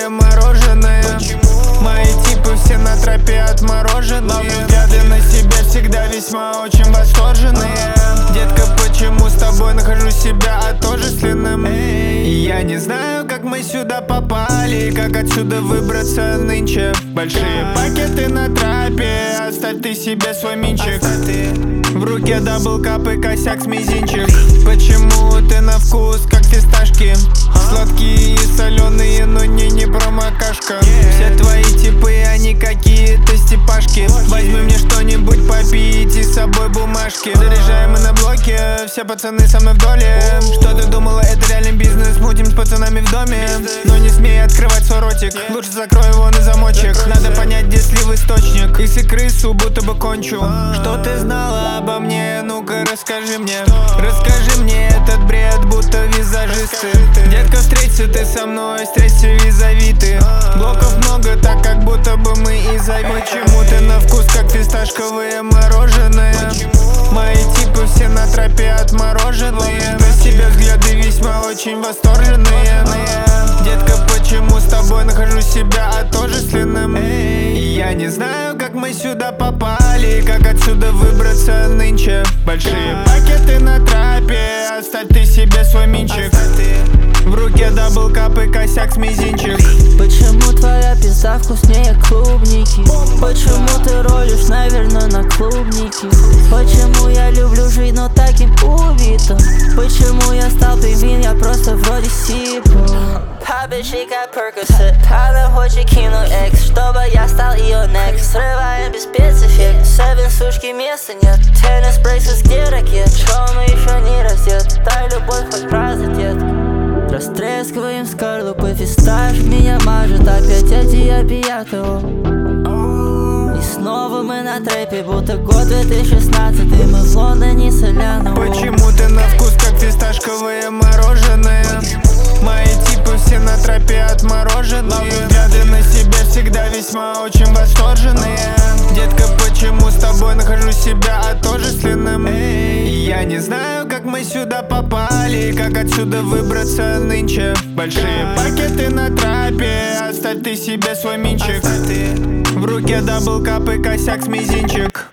мороженое. Мои типы все на тропе отмороженные. Взгляды на себя всегда весьма очень восторженные. Детка, почему с тобой нахожу себя отождественным? Я не знаю, как мы сюда попали, как отсюда выбраться нынче. Большие пакеты на трапе, оставь ты себе свой минчик. В руке даблкап и косяк с мизинчик. Почему ты на вкус как фисташки? Сладкие и соленые, но не промокашка. Все твои типы, они какие-то степашки. Возьми мне что-нибудь попить и с собой бумажки. Заряжаем мы на блоке, все пацаны со мной в доле. Что ты думала, это реальный бизнес? Мутим с пацанами в доме. Но не смей открывать свой ротик, лучше закрой его на замочек. Надо понять, где слив источник. И с крысу будто бы кончу. Что ты знала обо мне? Ну-ка расскажи мне. Расскажи мне этот бред, будто визажисты. Детка, встреться ты со мной, встреться визави ты. Блоков много, так как будто бы мы из Ави. Почему ты на вкус как фисташковое мороженое? Мои типы все на тропе отмороженные. На себя взгляды весьма очень восторженные. Детка, почему с тобой нахожу себя отождественным? Я не знаю, как мы сюда попали, как отсюда выбраться нынче. Большие пакеты на трапе, оставь ты себе свой минчик. В руке даблкап и косяк с мизинчик. Почему твоя пизда вкуснее клубники? Почему ты ролишь, наверное, на клубнике? Почему я люблю жить, но таким убитым? Почему я стал пингвин, я просто вроде сипу? Папичка Percocet, она хочет кино X, чтобы я стал ее next. Срываем без спецэффект, Seven сушки места нет. Теннис брейсес, где ракет? Шоу, но еще не раздет. Дай любовь хоть раз, детка. Растрескиваем скорлупы, фисташ меня мажет. Опять эти опиаты. И снова мы на трэпе, будто год 2016. Мы в Лондоне соляны. Почему ты на вкус как фисташковое мороженое? Мои типы все на тропе отмороженные. Взгляды на себя всегда весьма очень восторженные. Детка, почему с тобой нахожу себя отождественным? Я не знаю, как мы сюда попали, как отсюда выбраться нынче. Большие пакеты на трапе, оставь ты себе свой минчик. В руке даблкап и косяк с мизинчик.